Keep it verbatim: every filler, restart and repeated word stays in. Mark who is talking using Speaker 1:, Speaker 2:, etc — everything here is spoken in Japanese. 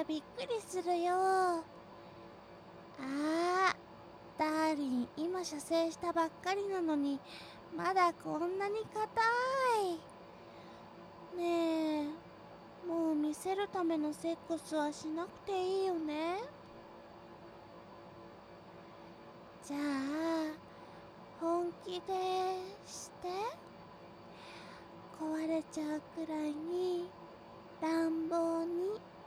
Speaker 1: びっくりするよ。あー、ダーリン今射精したばっかりなのにまだこんなに硬い。ねえ、もう見せるためのセックスはしなくていいよね。じゃあ本気でして。壊れちゃうくらいに乱暴に